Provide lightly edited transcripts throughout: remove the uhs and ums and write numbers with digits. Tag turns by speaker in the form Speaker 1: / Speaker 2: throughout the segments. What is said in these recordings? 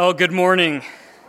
Speaker 1: Oh, good morning.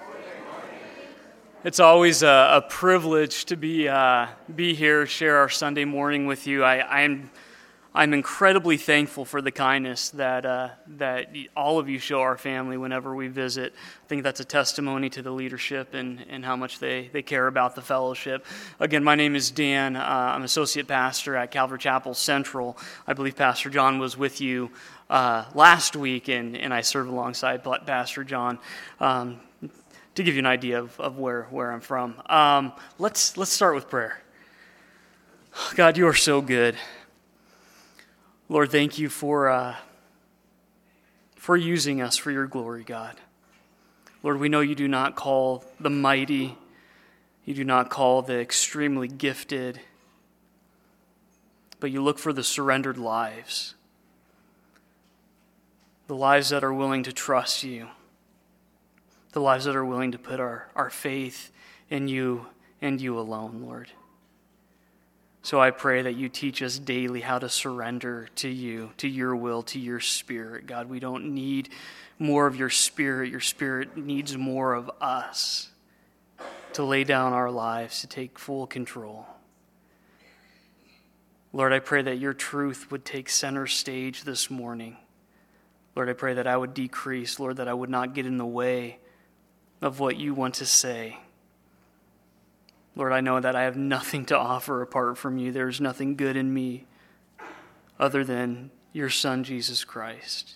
Speaker 1: It's always a privilege to be here, share our Sunday morning with you. I'm incredibly thankful for the kindness that all of you show our family whenever we visit. I think that's a testimony to the leadership and how much they care about the fellowship. Again, my name is Dan. I'm associate pastor at Calvary Chapel Central. I believe Pastor John was with you last week, and I serve alongside Pastor John to give you an idea of where I'm from. Let's start with prayer. God, you are so good. Lord, thank you for using us for your glory, God. Lord, we know you do not call the mighty, you do not call the extremely gifted, but you look for the surrendered lives, the lives that are willing to trust you, the lives that are willing to put our faith in you and you alone, Lord. So I pray that you teach us daily how to surrender to you, to your will, to your Spirit. God, we don't need more of your Spirit. Your Spirit needs more of us to lay down our lives, to take full control. Lord, I pray that your truth would take center stage this morning. Lord, I pray that I would decrease. Lord, that I would not get in the way of what you want to say. Lord, I know that I have nothing to offer apart from you. There is nothing good in me other than your Son, Jesus Christ.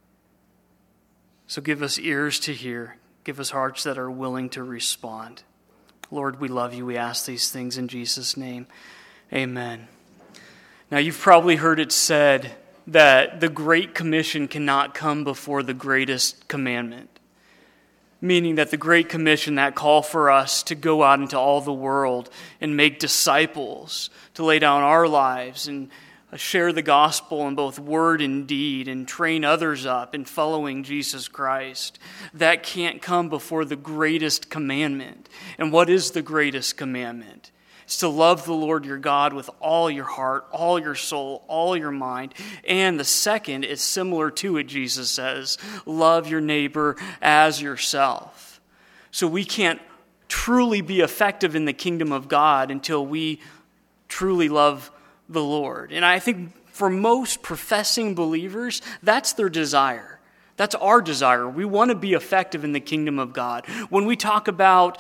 Speaker 1: So give us ears to hear. Give us hearts that are willing to respond. Lord, we love you. We ask these things in Jesus' name. Amen. Now, you've probably heard it said that the Great Commission cannot come before the greatest commandment. Meaning that the Great Commission, that call for us to go out into all the world and make disciples, to lay down our lives and share the gospel in both word and deed and train others up in following Jesus Christ, that can't come before the greatest commandment. And what is the greatest commandment? It's to love the Lord your God with all your heart, all your soul, all your mind. And the second is similar to it, Jesus says, love your neighbor as yourself. So we can't truly be effective in the kingdom of God until we truly love the Lord. And I think for most professing believers, that's their desire. That's our desire. We want to be effective in the kingdom of God. When we talk about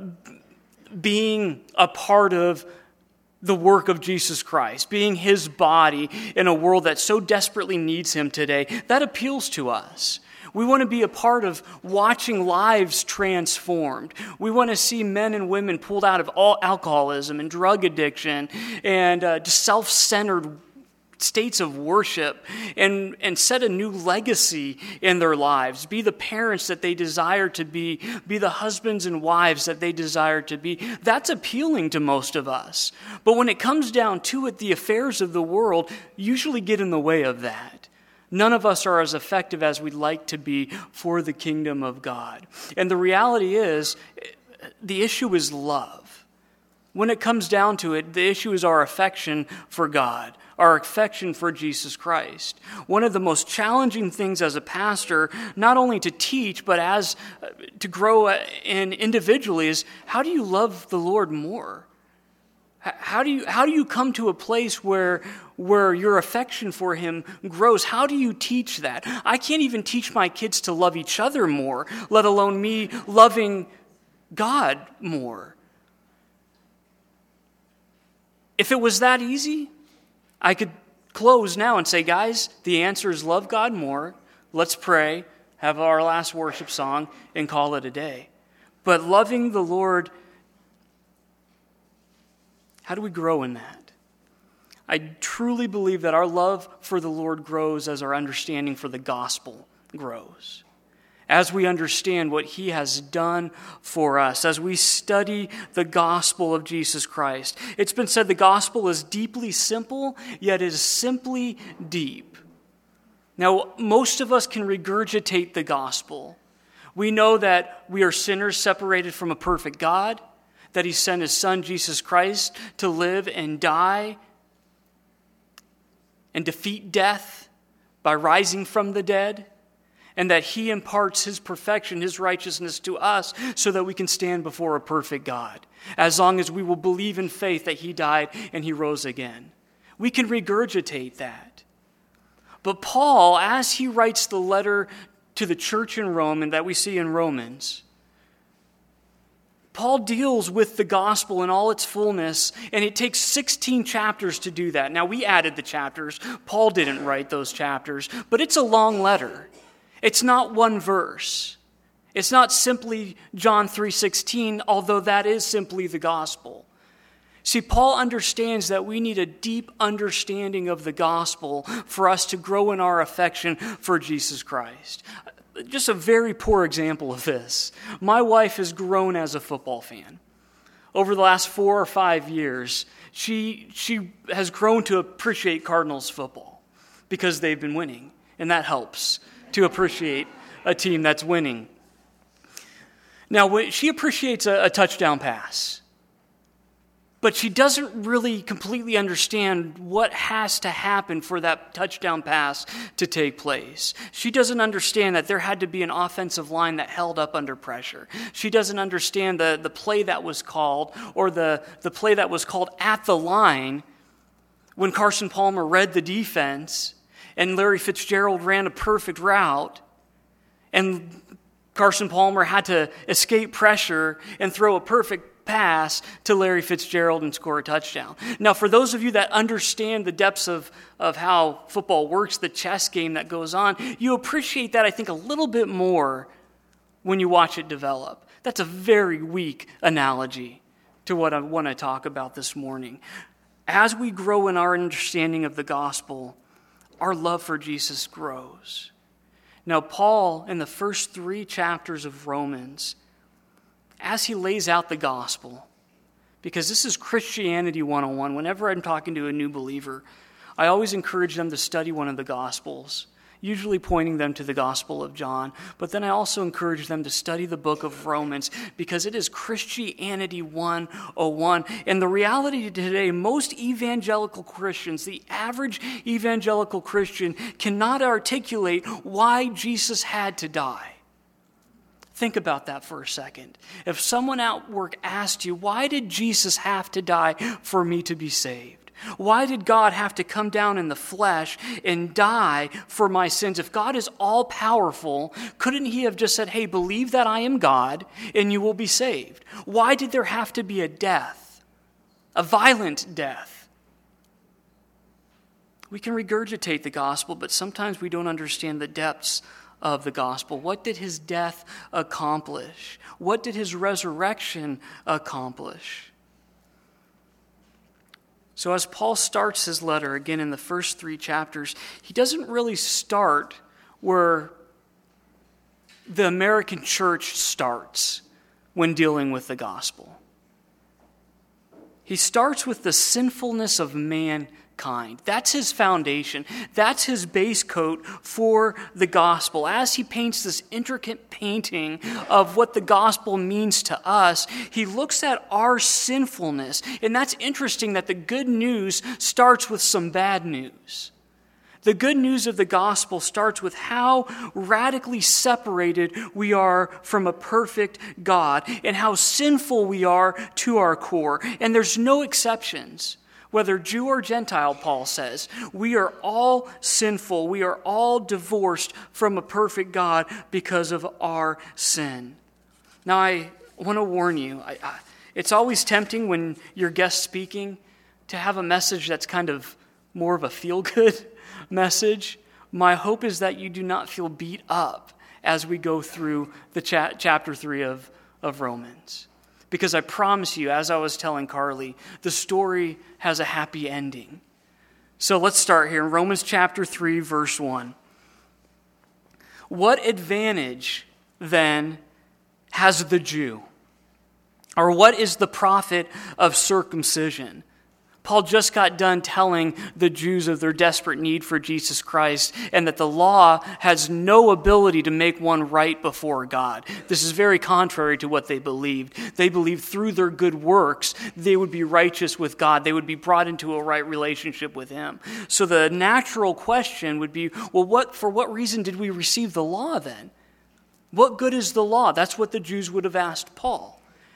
Speaker 1: being a part of the work of Jesus Christ, being his body in a world that so desperately needs him today, that appeals to us. We want to be a part of watching lives transformed. We want to see men and women pulled out of all alcoholism and drug addiction and just self-centered states of worship and set a new legacy in their lives. Be the parents that they desire to be the husbands and wives that they desire to be. That's appealing to most of us. But when it comes down to it, the affairs of the world usually get in the way of that. None of us are as effective as we'd like to be for the kingdom of God. And the reality is, the issue is love. When it comes down to it, the issue is our affection for God, our affection for Jesus Christ. One of the most challenging things as a pastor, not only to teach, but as to grow in individually, is how do you love the Lord more? How do you come to a place where your affection for him grows? How do you teach that? I can't even teach my kids to love each other more, let alone me loving God more. If it was that easy, I could close now and say, guys, the answer is love God more. Let's pray, have our last worship song, and call it a day. But loving the Lord, how do we grow in that? I truly believe that our love for the Lord grows as our understanding for the gospel grows. As we understand what he has done for us, as we study the gospel of Jesus Christ. It's been said the gospel is deeply simple, yet is simply deep. Now, most of us can regurgitate the gospel. We know that we are sinners separated from a perfect God, that he sent his Son, Jesus Christ, to live and die and defeat death by rising from the dead. and that he imparts his perfection, his righteousness to us so that we can stand before a perfect God, as long as we will believe in faith that he died and he rose again. We can regurgitate that. But Paul, as he writes the letter to the church in Rome and that we see in Romans, Paul deals with the gospel in all its fullness, and it takes 16 chapters to do that. Now, we added the chapters. Paul didn't write those chapters, but it's a long letter. It's not one verse. It's not simply John 3:16, although that is simply the gospel. See, Paul understands that we need a deep understanding of the gospel for us to grow in our affection for Jesus Christ. Just a very poor example of this. My wife has grown as a football fan. Over the last 4 or 5 years, she has grown to appreciate Cardinals football because they've been winning, and that helps to appreciate a team that's winning. Now, she appreciates a touchdown pass, but she doesn't really completely understand what has to happen for that touchdown pass to take place. She doesn't understand that there had to be an offensive line that held up under pressure. She doesn't understand the play that was called, or the play that was called at the line when Carson Palmer read the defense and Larry Fitzgerald ran a perfect route, and Carson Palmer had to escape pressure and throw a perfect pass to Larry Fitzgerald and score a touchdown. Now, for those of you that understand the depths of how football works, the chess game that goes on, you appreciate that, I think, a little bit more when you watch it develop. That's a very weak analogy to what I want to talk about this morning. As we grow in our understanding of the gospel, our love for Jesus grows. Now, Paul, in the first 3 chapters of Romans, as he lays out the gospel, because this is Christianity 101, whenever I'm talking to a new believer, I always encourage them to study one of the gospels, usually pointing them to the Gospel of John, but then I also encourage them to study the book of Romans, because it is Christianity 101. And the reality today, most evangelical Christians, the average evangelical Christian, cannot articulate why Jesus had to die. Think about that for a second. If someone at work asked you, why did Jesus have to die for me to be saved? Why did God have to come down in the flesh and die for my sins? If God is all-powerful, couldn't he have just said, hey, believe that I am God and you will be saved? Why did there have to be a death, a violent death? We can regurgitate the gospel, but sometimes we don't understand the depths of the gospel. What did his death accomplish? What did his resurrection accomplish? So as Paul starts his letter, again in the first 3 chapters, he doesn't really start where the American church starts when dealing with the gospel. He starts with the sinfulness of mankind. That's his foundation. That's his base coat for the gospel. As he paints this intricate painting of what the gospel means to us, he looks at our sinfulness. And that's interesting that the good news starts with some bad news. The good news of the gospel starts with how radically separated we are from a perfect God and how sinful we are to our core. And there's no exceptions. Whether Jew or Gentile, Paul says, we are all sinful. We are all divorced from a perfect God because of our sin. Now, I want to warn you, it's always tempting when you're guest speaking to have a message that's kind of more of a feel-good message. My hope is that you do not feel beat up as we go through the chapter 3 of Romans. Because I promise you, as I was telling Carly, the story has a happy ending. So let's start here in Romans chapter 3, verse 1. What advantage, then, has the Jew? Or what is the profit of circumcision? Paul just got done telling the Jews of their desperate need for Jesus Christ and that the law has no ability to make one right before God. This is very contrary to what they believed. They believed through their good works, they would be righteous with God. They would be brought into a right relationship with Him. So the natural question would be, well, for what reason did we receive the law then? What good is the law? That's what the Jews would have asked Paul.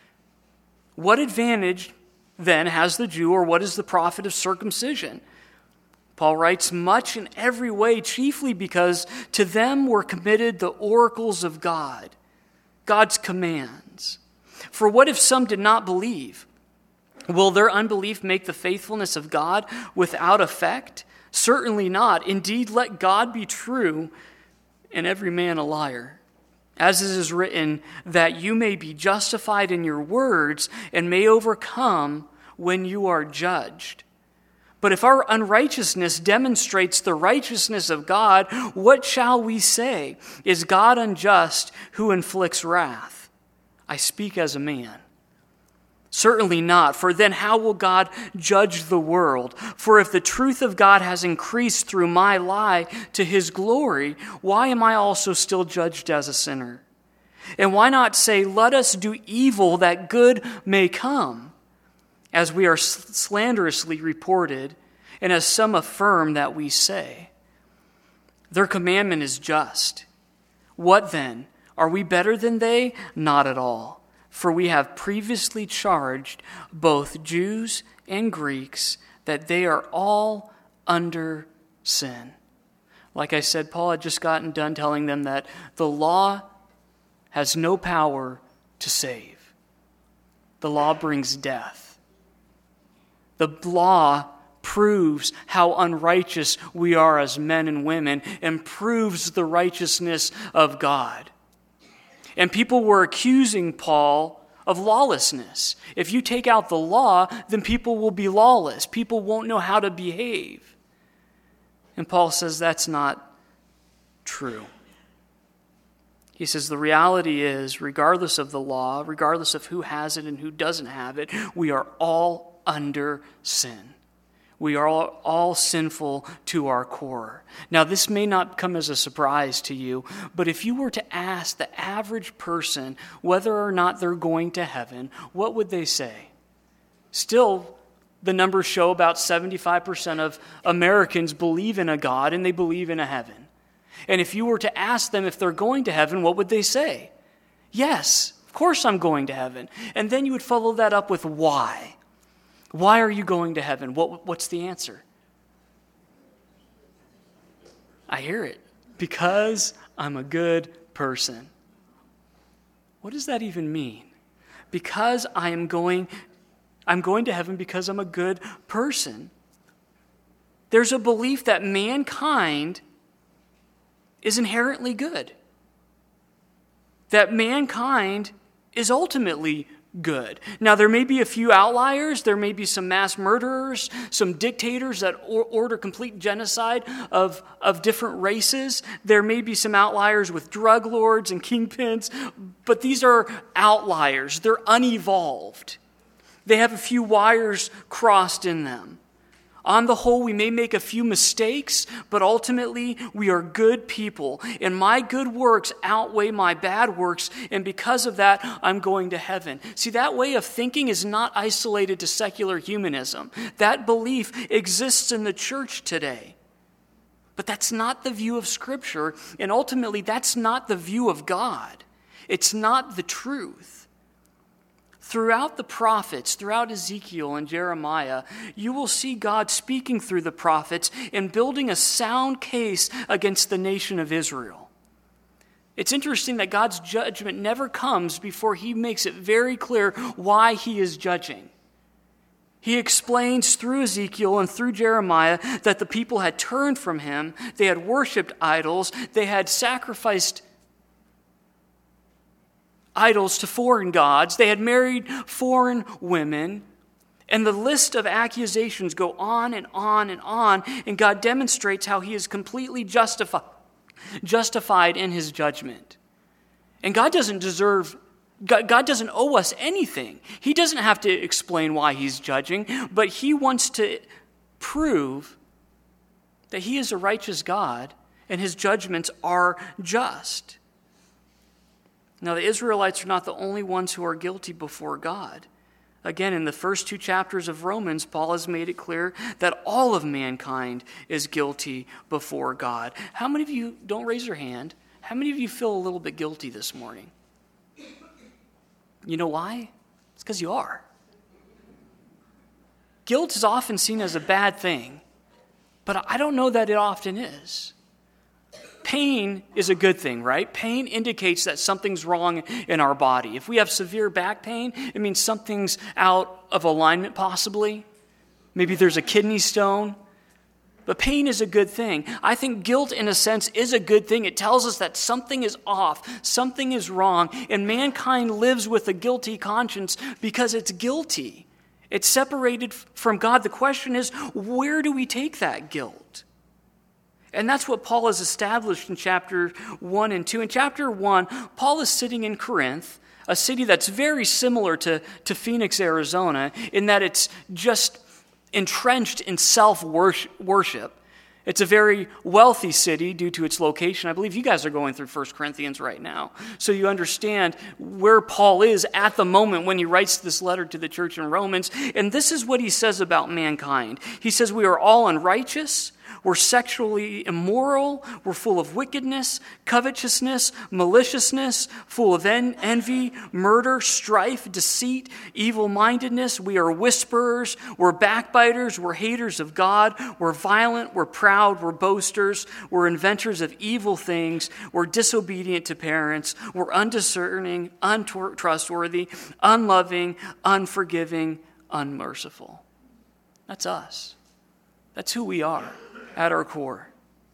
Speaker 1: What advantage then has the Jew, or what is the profit of circumcision? Paul writes, much in every way, chiefly because to them were committed the oracles of God, God's commands. For what if some did not believe? Will their unbelief make the faithfulness of God without effect? Certainly not. Indeed, let God be true and every man a liar. As it is written, that you may be justified in your words and may overcome when you are judged. But if our unrighteousness demonstrates the righteousness of God, what shall we say? Is God unjust who inflicts wrath? I speak as a man. Certainly not, for then how will God judge the world? For if the truth of God has increased through my lie to His glory, why am I also still judged as a sinner? And why not say, let us do evil that good may come, as we are slanderously reported, and as some affirm that we say? Their commandment is just. What then? Are we better than they? Not at all. For we have previously charged both Jews and Greeks that they are all under sin. Like I said, Paul had just gotten done telling them that the law has no power to save. The law brings death. The law proves how unrighteous we are as men and women and proves the righteousness of God. And people were accusing Paul of lawlessness. If you take out the law, then people will be lawless. People won't know how to behave. And Paul says that's not true. He says the reality is, regardless of the law, regardless of who has it and who doesn't have it, we are all under sin. We are all sinful to our core. Now, this may not come as a surprise to you, but if you were to ask the average person whether or not they're going to heaven, what would they say? Still, the numbers show about 75% of Americans believe in a God and they believe in a heaven. And if you were to ask them if they're going to heaven, what would they say? Yes, of course I'm going to heaven. And then you would follow that up with why. Why are you going to heaven? What's the answer? I hear it. Because I'm a good person. What does that even mean? Because I'm going to heaven because I'm a good person. There's a belief that mankind is inherently good. That mankind is ultimately good. Now, there may be a few outliers. There may be some mass murderers, some dictators that order complete genocide of different races. There may be some outliers with drug lords and kingpins, but these are outliers. They're unevolved. They have a few wires crossed in them. On the whole, we may make a few mistakes, but ultimately we are good people. And my good works outweigh my bad works, and because of that, I'm going to heaven. See, that way of thinking is not isolated to secular humanism. That belief exists in the church today. But that's not the view of Scripture, and ultimately that's not the view of God. It's not the truth. Throughout the prophets, throughout Ezekiel and Jeremiah, you will see God speaking through the prophets and building a sound case against the nation of Israel. It's interesting that God's judgment never comes before He makes it very clear why He is judging. He explains through Ezekiel and through Jeremiah that the people had turned from Him, they had worshipped idols, they had sacrificed idols to foreign gods. They had married foreign women. And the list of accusations go on and on and on. And God demonstrates how He is completely justified in His judgment. And God doesn't deserve God doesn't owe us anything. He doesn't have to explain why he's judging, but he wants to prove that he is a righteous God and his judgments are just. Now, the Israelites are not the only ones who are guilty before God. Again, in the first 2 chapters of Romans, Paul has made it clear that all of mankind is guilty before God. How many of you, don't raise your hand, how many of you feel a little bit guilty this morning? You know why? It's because you are. Guilt is often seen as a bad thing, but I don't know that it often is. Pain is a good thing, right? Pain indicates that something's wrong in our body. If we have severe back pain, it means something's out of alignment possibly. Maybe there's a kidney stone. But pain is a good thing. I think guilt, in a sense, is a good thing. It tells us that something is off, something is wrong, and mankind lives with a guilty conscience because it's guilty. It's separated from God. The question is, where do we take that guilt? And that's what Paul has established in chapter 1 and 2. In chapter 1, Paul is sitting in Corinth, a city that's very similar to Phoenix, Arizona, in that it's just entrenched in self-worship. It's a very wealthy city due to its location. I believe you guys are going through 1 Corinthians right now. So you understand where Paul is at the moment when he writes this letter to the church in Romans. And this is what he says about mankind. He says, we are all unrighteous. We're sexually immoral. We're full of wickedness, covetousness, maliciousness, full of envy, murder, strife, deceit, evil-mindedness. We are whisperers. We're backbiters. We're haters of God. We're violent. We're proud. We're boasters. We're inventors of evil things. We're disobedient to parents. We're undiscerning, untrustworthy, unloving, unforgiving, unmerciful. That's us. That's who we are at our core.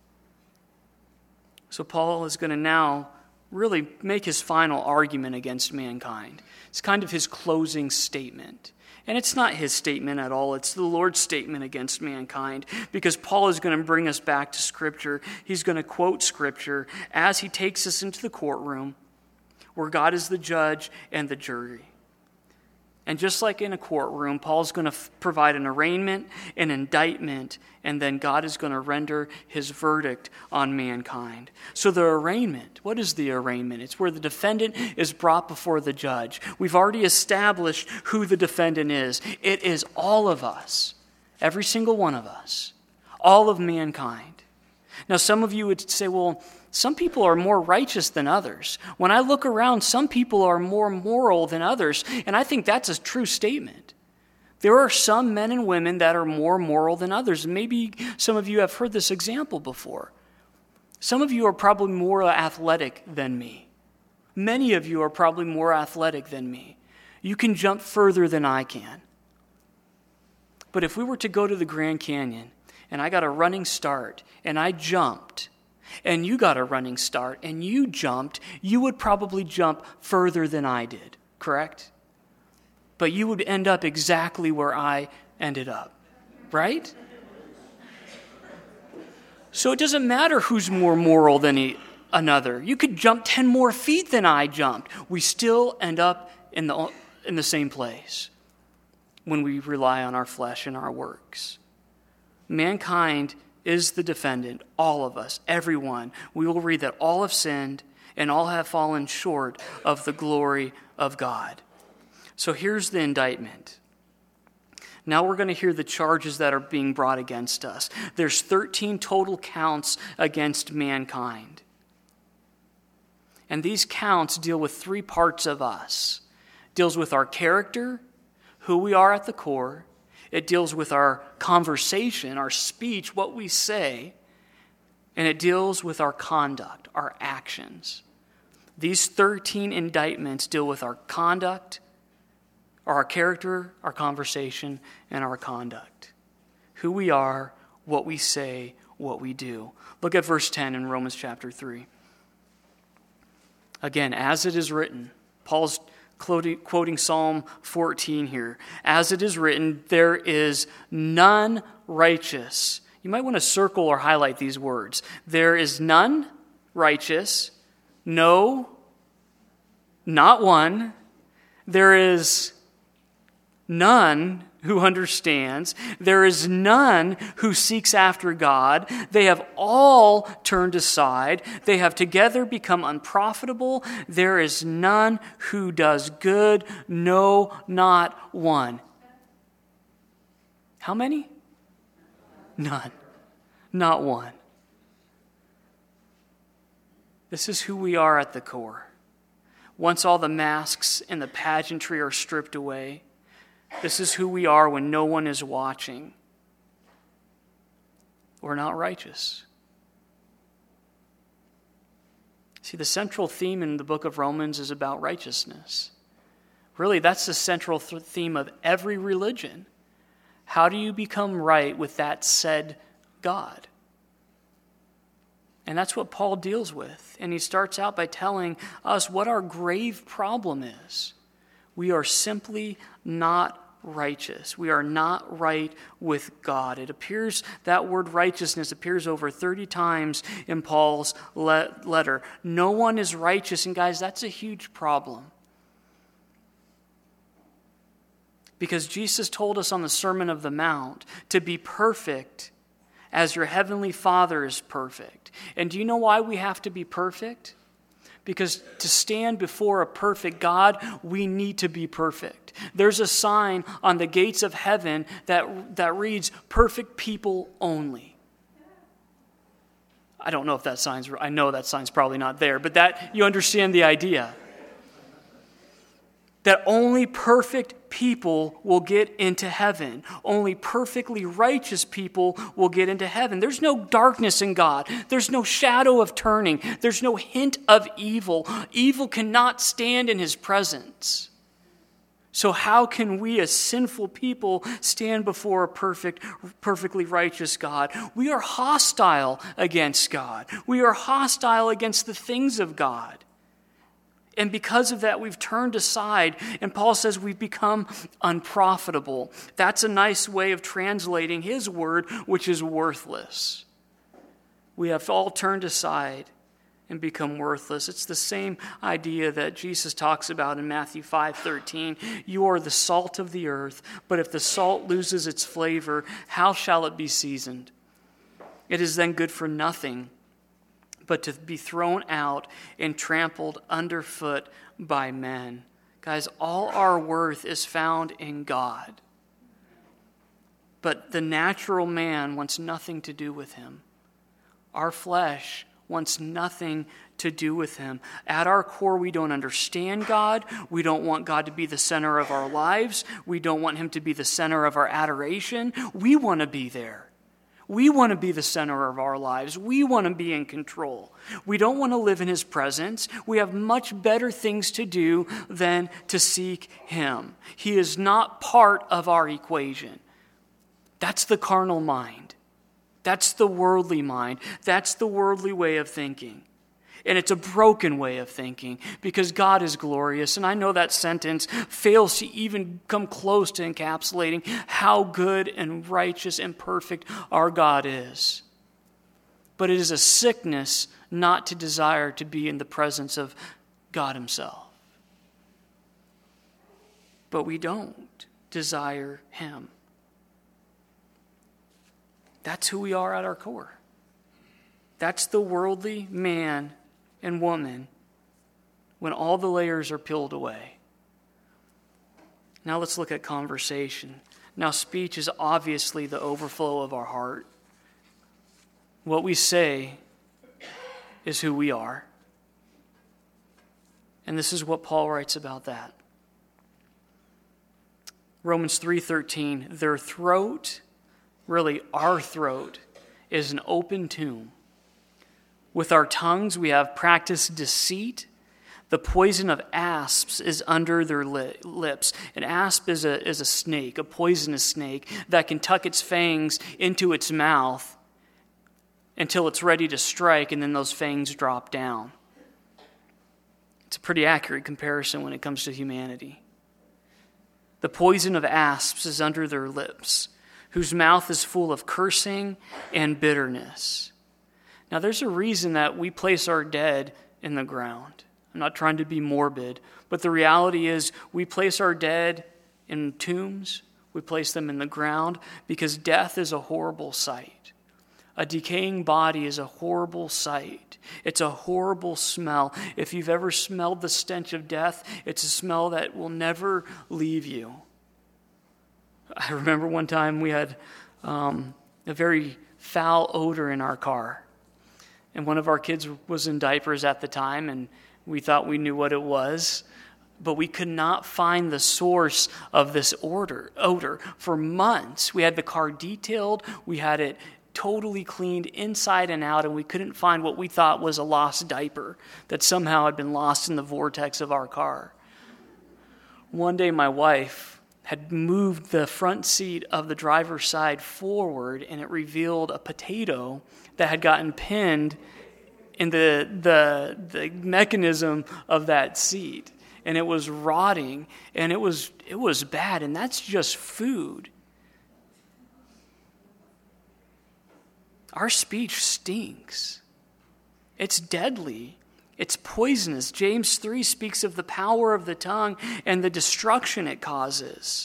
Speaker 1: So Paul is going to now really make his final argument against mankind. It's kind of his closing statement. And it's not his statement at all. It's the Lord's statement against mankind, because Paul is going to bring us back to Scripture. He's going to quote Scripture as he takes us into the courtroom where God is the judge and the jury. And just like in a courtroom, Paul's going to provide an arraignment, an indictment, and then God is going to render his verdict on mankind. So the arraignment, what is the arraignment? It's where the defendant is brought before the judge. We've already established who the defendant is. It is all of us, every single one of us, all of mankind. Now, some of you would say, well, some people are more righteous than others. When I look around, some people are more moral than others, and I think that's a true statement. There are some men and women that are more moral than others. Maybe some of you have heard this example before. Some of you are probably more athletic than me. Many of you are probably more athletic than me. You can jump further than I can. But if we were to go to the Grand Canyon, and I got a running start, and I jumped, and you got a running start, and you jumped, you would probably jump further than I did, correct? But you would end up exactly where I ended up, right? So it doesn't matter who's more moral than another. You could jump 10 more feet than I jumped. We still end up in the same place when we rely on our flesh and our works. Mankind is the defendant, all of us, everyone. We will read that all have sinned and all have fallen short of the glory of God. So here's the indictment. Now we're going to hear the charges that are being brought against us. There's 13 total counts against mankind. And these counts deal with 3 parts of us. It deals with our character, who we are at the core. It deals with our conversation, our speech, what we say, and it deals with our conduct, our actions. These 13 indictments deal with our conduct, our character, our conversation, and our conduct. Who we are, what we say, what we do. Look at verse 10 in Romans chapter 3. Again, as it is written, Paul's quoting Psalm 14 here. As it is written, there is none righteous. You might want to circle or highlight these words. There is none righteous, no not one. There is none who understands. There is none who seeks after God. They have all turned aside. They have together become unprofitable. There is none who does good, no, not one. How many? None. Not one. This is who we are at the core. Once all the masks and the pageantry are stripped away, this is who we are when no one is watching. We're not righteous. See, the central theme in the book of Romans is about righteousness. Really, that's the central theme of every religion. How do you become right with that said God? And that's what Paul deals with. And he starts out by telling us what our grave problem is. We are simply not righteous. We are not right with God. It appears, that word righteousness appears over 30 times in Paul's letter. No one is righteous. And guys, that's a huge problem. Because Jesus told us on the Sermon of the Mount to be perfect as your heavenly Father is perfect. And do you know why we have to be perfect? Because to stand before a perfect God, we need to be perfect. There's a sign on the gates of heaven that reads, "Perfect people only." I don't know if that sign's, I know that sign's probably not there, but that, you understand the idea. That only perfect people will get into heaven. Only perfectly righteous people will get into heaven. There's no darkness in God. There's no shadow of turning. There's no hint of evil. Evil cannot stand in his presence. So how can we as sinful people stand before a perfectly righteous God? We are hostile against God. We are hostile against the things of God. And because of that, we've turned aside. And Paul says we've become unprofitable. That's a nice way of translating his word, which is worthless. We have all turned aside and become worthless. It's the same idea that Jesus talks about in Matthew 5:13. You are the salt of the earth, but if the salt loses its flavor, how shall it be seasoned? It is then good for nothing, but to be thrown out and trampled underfoot by men. Guys, all our worth is found in God. But the natural man wants nothing to do with him. Our flesh wants nothing to do with him. At our core, we don't understand God. We don't want God to be the center of our lives. We don't want him to be the center of our adoration. We want to be there. We want to be the center of our lives. We want to be in control. We don't want to live in his presence. We have much better things to do than to seek him. He is not part of our equation. That's the carnal mind. That's the worldly mind. That's the worldly way of thinking. And it's a broken way of thinking because God is glorious. And I know that sentence fails to even come close to encapsulating how good and righteous and perfect our God is. But it is a sickness not to desire to be in the presence of God himself. But we don't desire him. That's who we are at our core. That's the worldly man and woman when all the layers are peeled away. Now let's look at conversation. Now speech is obviously the overflow of our heart. What we say is who we are. And this is what Paul writes about that. Romans 3:13, their throat, really our throat, is an open tomb. With our tongues we have practiced deceit. The poison of asps is under their lips. An asp is a snake, a poisonous snake that can tuck its fangs into its mouth until it's ready to strike, and then those fangs drop down. It's a pretty accurate comparison when it comes to humanity. The poison of asps is under their lips, whose mouth is full of cursing and bitterness. Now, there's a reason that we place our dead in the ground. I'm not trying to be morbid, But the reality is we place our dead in tombs. We place them in the ground because death is a horrible sight. A decaying body is a horrible sight. It's a horrible smell. If you've ever smelled the stench of death, it's a smell that will never leave you. I remember one time we had a very foul odor in our car. And one of our kids was in diapers at the time, and we thought we knew what it was. But we could not find the source of this odor for months. We had the car detailed. We had it totally cleaned inside and out, and we couldn't find what we thought was a lost diaper that somehow had been lost in the vortex of our car. One day my wife had moved the front seat of the driver's side forward, and it revealed a potato that had gotten pinned in the mechanism of that seat. And it was rotting, and it was bad, and that's just food. Our speech stinks. It's deadly. It's poisonous. James 3 speaks of the power of the tongue and the destruction it causes.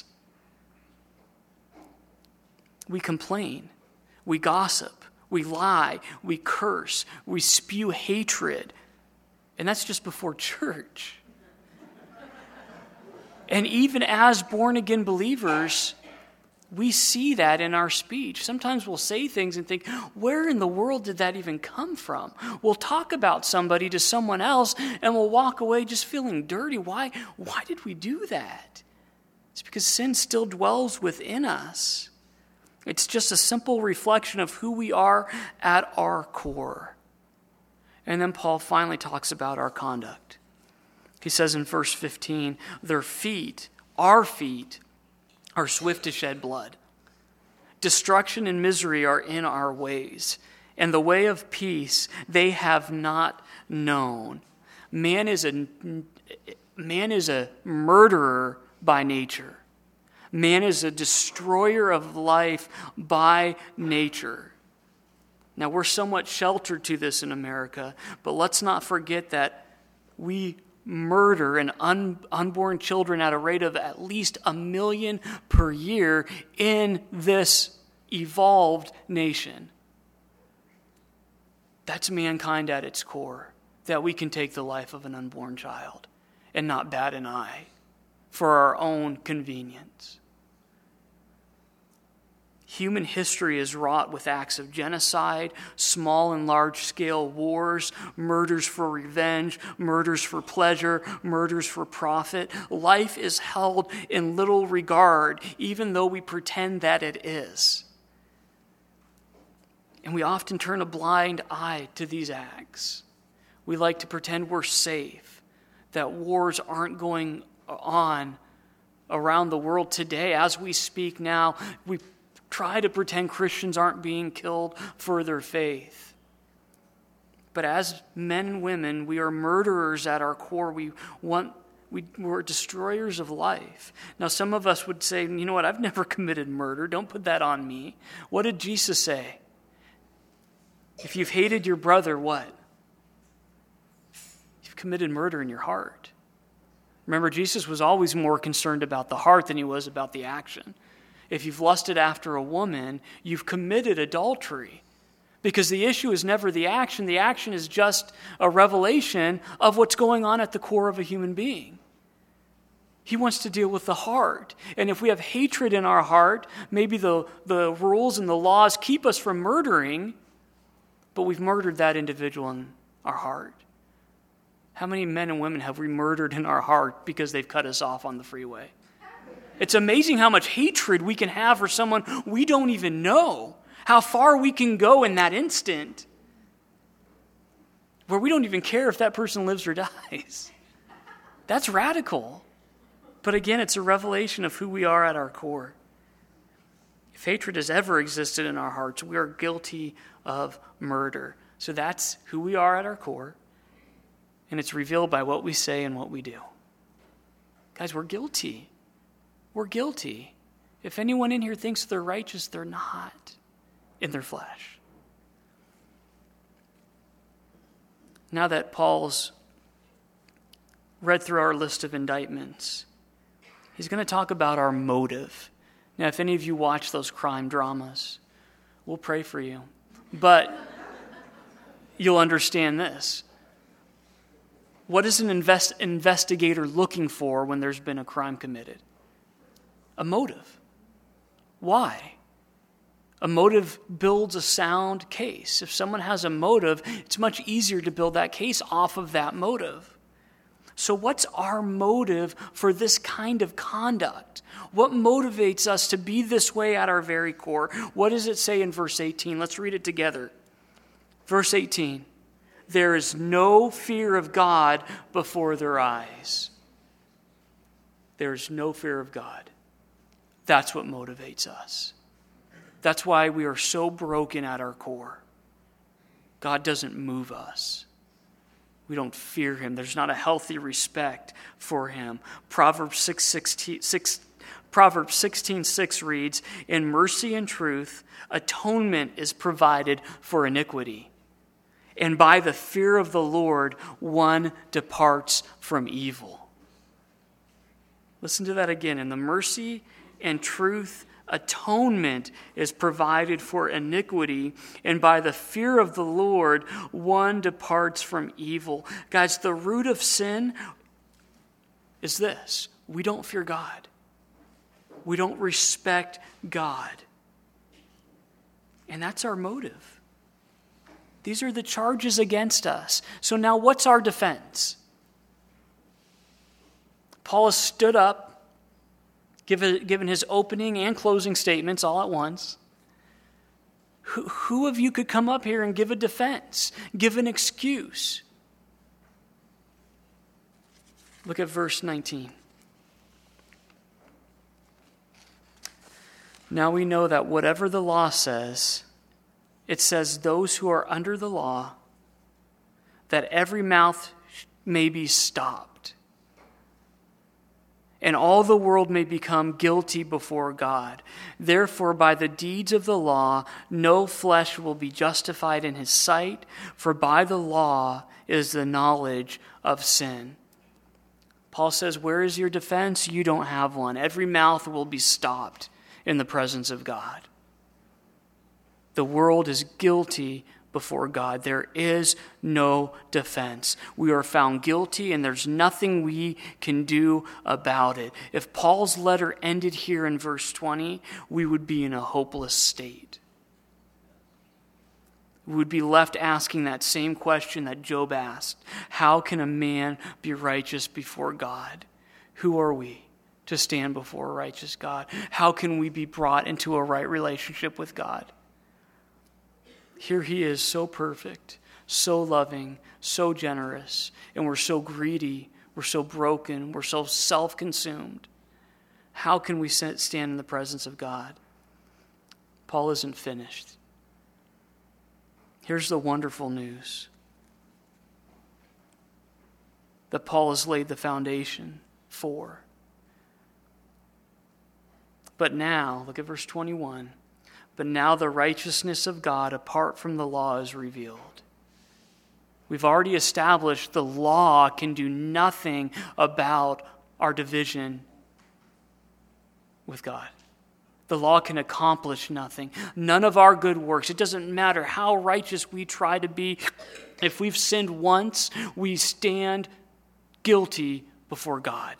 Speaker 1: We complain. We gossip. We lie. We curse. We spew hatred. And that's just before church. And even as born-again believers, we see that in our speech. Sometimes we'll say things and think, where in the world did that even come from? We'll talk about somebody to someone else and we'll walk away just feeling dirty. Why did we do that? It's because sin still dwells within us. It's just a simple reflection of who we are at our core. And then Paul finally talks about our conduct. He says in verse 15, their feet, our feet, are swift to shed blood. Destruction and misery are in our ways, and the way of peace they have not known. Man is a murderer by nature. Man is a destroyer of life by nature. Now, we're somewhat sheltered to this in America, but let's not forget that we murder and unborn children at a rate of at least 1 million per year in this evolved nation. That's mankind at its core, that we can take the life of an unborn child and not bat an eye for our own convenience. Human history is wrought with acts of genocide, small and large-scale wars, murders for revenge, murders for pleasure, murders for profit. Life is held in little regard, even though we pretend that it is. And we often turn a blind eye to these acts. We like to pretend we're safe, that wars aren't going on around the world today. As we speak now, we try to pretend Christians aren't being killed for their faith. But as men and women, we are murderers at our core. We're destroyers of life. Now, some of us would say, you know what, I've never committed murder. Don't put that on me. What did Jesus say? If you've hated your brother, what? You've committed murder in your heart. Remember, Jesus was always more concerned about the heart than he was about the action. If you've lusted after a woman, you've committed adultery. Because the issue is never the action. The action is just a revelation of what's going on at the core of a human being. He wants to deal with the heart. And if we have hatred in our heart, maybe the rules and the laws keep us from murdering, but we've murdered that individual in our heart. How many men and women have we murdered in our heart because they've cut us off on the freeway? It's amazing how much hatred we can have for someone we don't even know. How far we can go in that instant where we don't even care if that person lives or dies. That's radical. But again, it's a revelation of who we are at our core. If hatred has ever existed in our hearts, we are guilty of murder. So that's who we are at our core. And it's revealed by what we say and what we do. Guys, we're guilty. We're guilty. If anyone in here thinks they're righteous, they're not in their flesh. Now that Paul's read through our list of indictments. He's going to talk about our motive. Now, if any of you watch those crime dramas, we'll pray for you. But you'll understand this. What is an investigator looking for when there's been a crime committed? A motive. Why? A motive builds a sound case. If someone has a motive, it's much easier to build that case off of that motive. So what's our motive for this kind of conduct? What motivates us to be this way at our very core? What does it say in verse 18? Let's read it together. Verse 18. There is no fear of God before their eyes. There is no fear of God. That's what motivates us. That's why we are so broken at our core. God doesn't move us. We don't fear him. There's not a healthy respect for him. Proverbs 16:6 reads, "In mercy and truth, atonement is provided for iniquity. And by the fear of the Lord, one departs from evil." Listen to that again. In the mercy and truth, atonement is provided for iniquity, and by the fear of the Lord, one departs from evil. Guys, the root of sin is this: we don't fear God. We don't respect God. And that's our motive. These are the charges against us. So now what's our defense? Paul has stood up, given his opening and closing statements all at once. Who of you could come up here and give a defense, give an excuse? Look at verse 19. Now we know that whatever the law says, it says those who are under the law, that every mouth may be stopped, and all the world may become guilty before God. Therefore, by the deeds of the law, no flesh will be justified in his sight, for by the law is the knowledge of sin. Paul says, where is your defense? You don't have one. Every mouth will be stopped in the presence of God. The world is guilty before God. There is no defense. We are found guilty, and there's nothing we can do about it. If Paul's letter ended here in verse 20, we would be in a hopeless state. We would be left asking that same question that Job asked. How can a man be righteous before God? Who are we to stand before a righteous God? How can we be brought into a right relationship with God? Here he is, so perfect, so loving, so generous, and we're so greedy, we're so broken, we're so self-consumed. How can we stand in the presence of God? Paul isn't finished. Here's the wonderful news: that Paul has laid the foundation for. But now, look at verse 21. But now the righteousness of God apart from the law is revealed. We've already established the law can do nothing about our division with God. The law can accomplish nothing. None of our good works. It doesn't matter how righteous we try to be. If we've sinned once, we stand guilty before God.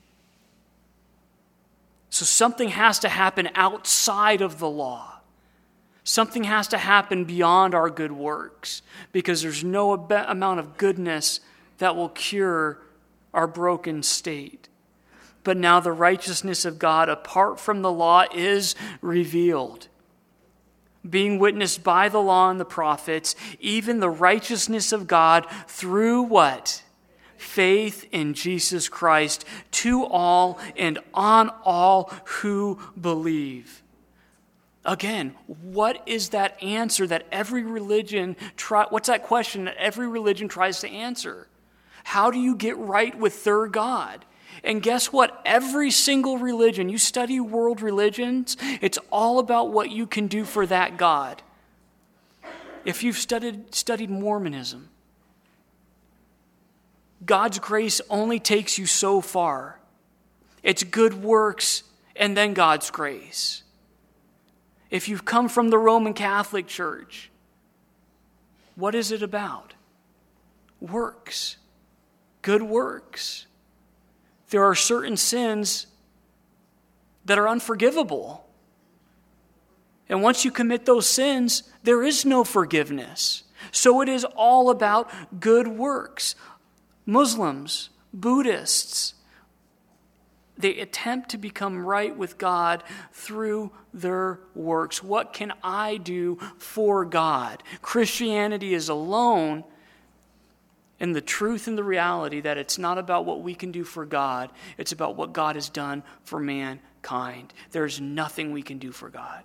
Speaker 1: So something has to happen outside of the law. Something has to happen beyond our good works, because there's no amount of goodness that will cure our broken state. But now the righteousness of God apart from the law is revealed, being witnessed by the law and the prophets, even the righteousness of God through what? Faith in Jesus Christ to all and on all who believe. Again, what is that answer that every religion what's that question that every religion tries to answer? How do you get right with their God? And guess what? Every single religion, you study world religions, it's all about what you can do for that God. If you've studied Mormonism, God's grace only takes you so far. It's good works and then God's grace. If you've come from the Roman Catholic Church, what is it about? Works. Good works. There are certain sins that are unforgivable. And once you commit those sins, there is no forgiveness. So it is all about good works. Muslims, Buddhists, they attempt to become right with God through their works. What can I do for God? Christianity is alone in the truth and the reality that it's not about what we can do for God. It's about what God has done for mankind. There's nothing we can do for God.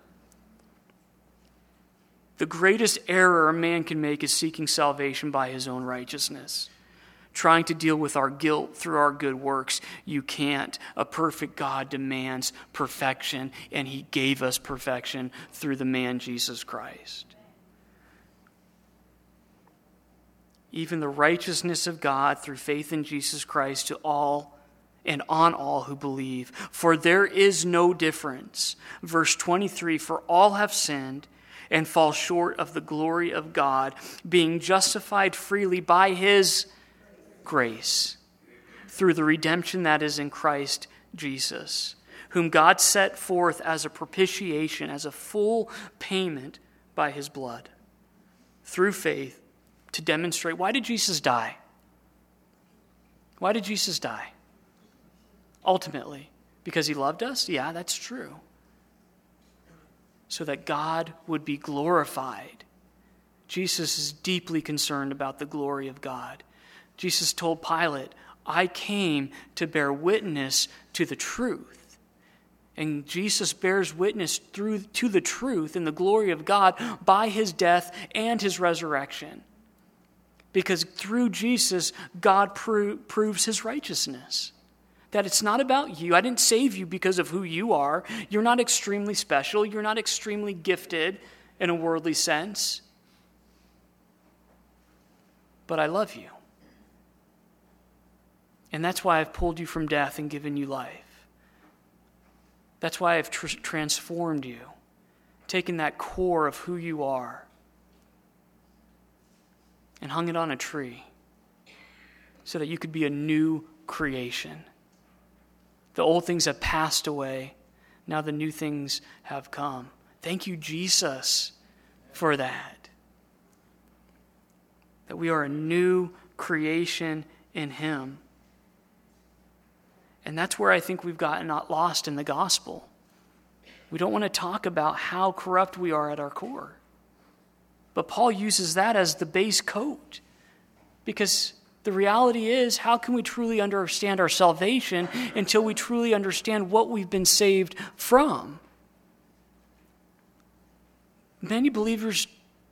Speaker 1: The greatest error a man can make is seeking salvation by his own righteousness. Trying to deal with our guilt through our good works. You can't. A perfect God demands perfection, and he gave us perfection through the man Jesus Christ. Even the righteousness of God through faith in Jesus Christ to all and on all who believe. For there is no difference. Verse 23, for all have sinned and fall short of the glory of God, being justified freely by his grace through the redemption that is in Christ Jesus, whom God set forth as a propitiation, as a full payment by his blood, through faith, to demonstrate. Why did Jesus die? Why did Jesus die? Ultimately, because he loved us? Yeah, that's true. So that God would be glorified. Jesus is deeply concerned about the glory of God. Jesus told Pilate, I came to bear witness to the truth. And Jesus bears witness to the truth and the glory of God by his death and his resurrection. Because through Jesus, God proves his righteousness. That it's not about you. I didn't save you because of who you are. You're not extremely special. You're not extremely gifted in a worldly sense. But I love you. And that's why I've pulled you from death and given you life. That's why I've transformed you, taken that core of who you are and hung it on a tree so that you could be a new creation. The old things have passed away. Now the new things have come. Thank you, Jesus, for that. That we are a new creation in him. And that's where I think we've gotten lost in the gospel. We don't want to talk about how corrupt we are at our core. But Paul uses that as the base coat. Because the reality is, how can we truly understand our salvation until we truly understand what we've been saved from? Many believers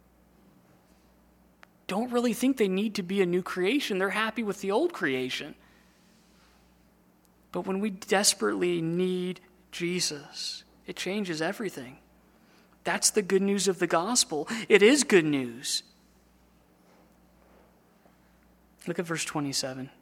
Speaker 1: don't really think they need to be a new creation. They're happy with the old creation. But when we desperately need Jesus, it changes everything. That's the good news of the gospel. It is good news. Look at verse 27.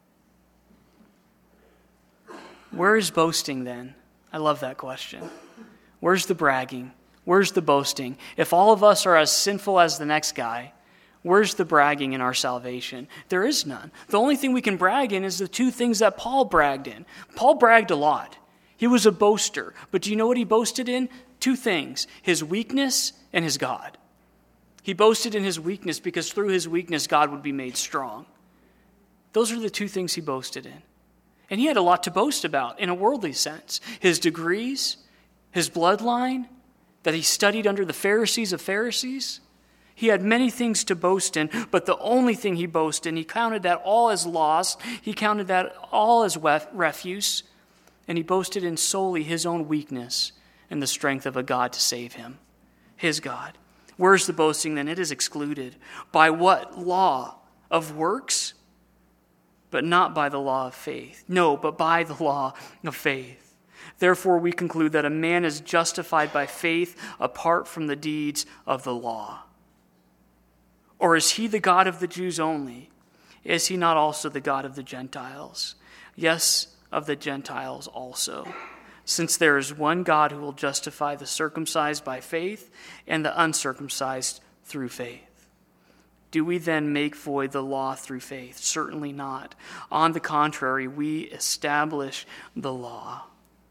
Speaker 1: Where is boasting then? I love that question. Where's the bragging? Where's the boasting? If all of us are as sinful as the next guy, where's the bragging in our salvation? There is none. The only thing we can brag in is the two things that Paul bragged in. Paul bragged a lot. He was a boaster. But do you know what he boasted in? Two things, his weakness and his God. He boasted in his weakness because through his weakness, God would be made strong. Those are the two things he boasted in. And he had a lot to boast about in a worldly sense. His degrees, his bloodline, that he studied under the Pharisees of Pharisees. He had many things to boast in, but the only thing he boasted in, he counted that all as loss. He counted that all as refuse. And he boasted in solely his own weakness and the strength of a God to save him. His God. Where's the boasting then? It is excluded. By what law? Of works? But not by the law of faith. No, but by the law of faith. Therefore, we conclude that a man is justified by faith apart from the deeds of the law. Or is he the God of the Jews only? Is he not also the God of the Gentiles? Yes, of the Gentiles also. Since there is one God who will justify the circumcised by faith and the uncircumcised through faith. Do we then make void the law through faith? Certainly not. On the contrary, we establish the law.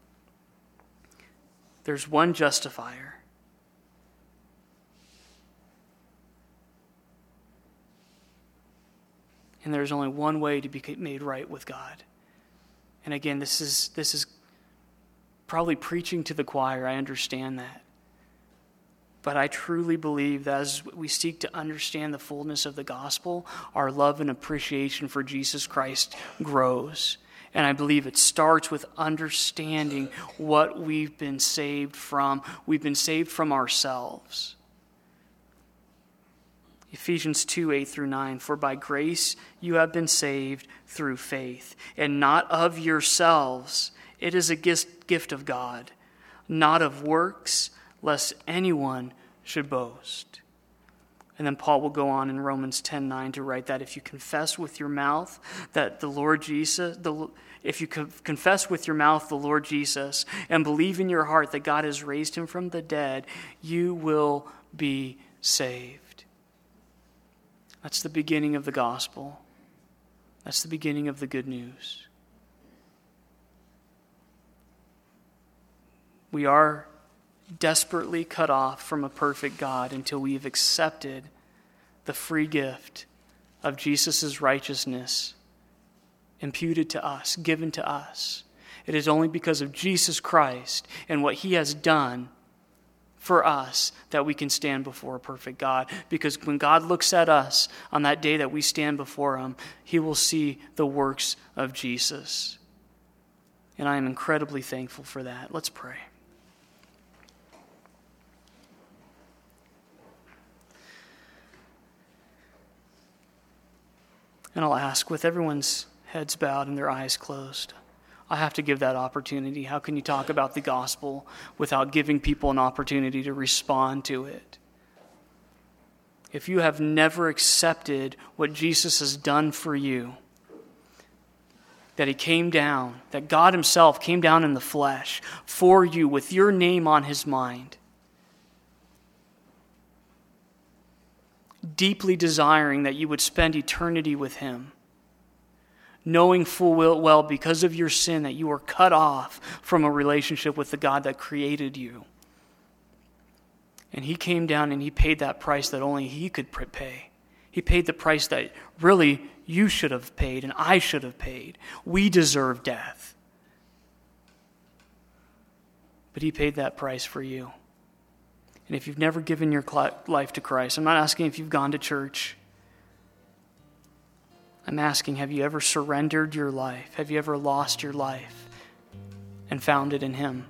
Speaker 1: There's one justifier. And there's only one way to be made right with God. And again, this is probably preaching to the choir. I understand that. But I truly believe that as we seek to understand the fullness of the gospel, our love and appreciation for Jesus Christ grows. And I believe it starts with understanding what we've been saved from. We've been saved from ourselves. Ephesians 2:8-9, for by grace you have been saved through faith, and not of yourselves. It is a gift of God, not of works, lest anyone should boast. And then Paul will go on in Romans 10:9 to write that if you confess with your mouth that the Lord Jesus, if you confess with your mouth the Lord Jesus and believe in your heart that God has raised him from the dead, you will be saved. That's the beginning of the gospel. That's the beginning of the good news. We are desperately cut off from a perfect God until we have accepted the free gift of Jesus' righteousness imputed to us, given to us. It is only because of Jesus Christ and what he has done for us that we can stand before a perfect God. Because when God looks at us on that day that we stand before him, he will see the works of Jesus. And I am incredibly thankful for that. Let's pray. And I'll ask, with everyone's heads bowed and their eyes closed, I have to give that opportunity. How can you talk about the gospel without giving people an opportunity to respond to it? If you have never accepted what Jesus has done for you, that he came down, that God himself came down in the flesh for you with your name on his mind, deeply desiring that you would spend eternity with him, knowing full well because of your sin that you are cut off from a relationship with the God that created you. And he came down and he paid that price that only he could pay. He paid the price that really you should have paid and I should have paid. We deserve death. But he paid that price for you. And if you've never given your life to Christ, I'm not asking if you've gone to church. I'm asking, have you ever surrendered your life? Have you ever lost your life and found it in him?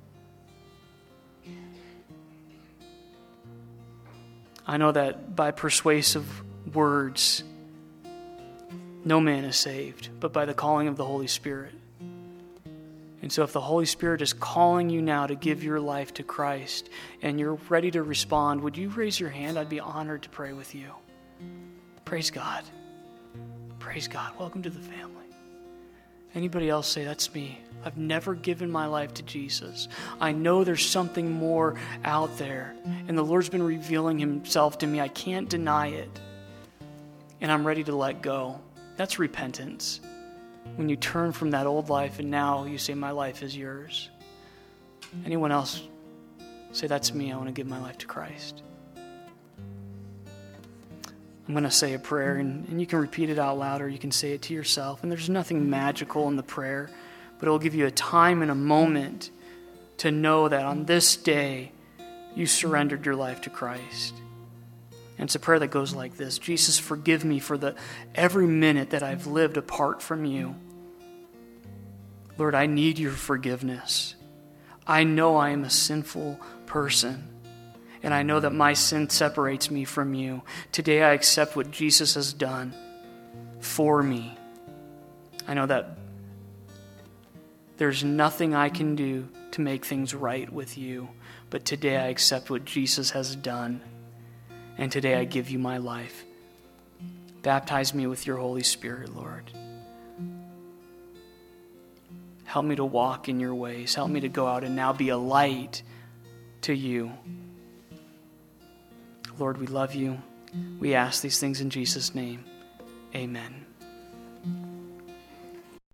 Speaker 1: I know that by persuasive words, no man is saved, but by the calling of the Holy Spirit. And so if the Holy Spirit is calling you now to give your life to Christ and you're ready to respond, would you raise your hand? I'd be honored to pray with you. Praise God. Praise God. Welcome to the family. Anybody else say, that's me. I've never given my life to Jesus. I know there's something more out there, and the Lord's been revealing himself to me. I can't deny it. And I'm ready to let go. That's repentance. When you turn from that old life and now you say, my life is yours. Anyone else say, that's me. I want to give my life to Christ. I'm going to say a prayer, and you can repeat it out loud or you can say it to yourself. And there's nothing magical in the prayer, but it'll give you a time and a moment to know that on this day you surrendered your life to Christ. And it's a prayer that goes like this: Jesus, forgive me for every minute that I've lived apart from you. Lord, I need your forgiveness. I know I am a sinful person. And I know that my sin separates me from you. Today I accept what Jesus has done for me. I know that there's nothing I can do to make things right with you. But today I accept what Jesus has done. And today I give you my life. Baptize me with your Holy Spirit, Lord. Help me to walk in your ways. Help me to go out and now be a light to you. Lord, we love you. We ask these things in Jesus' name. Amen.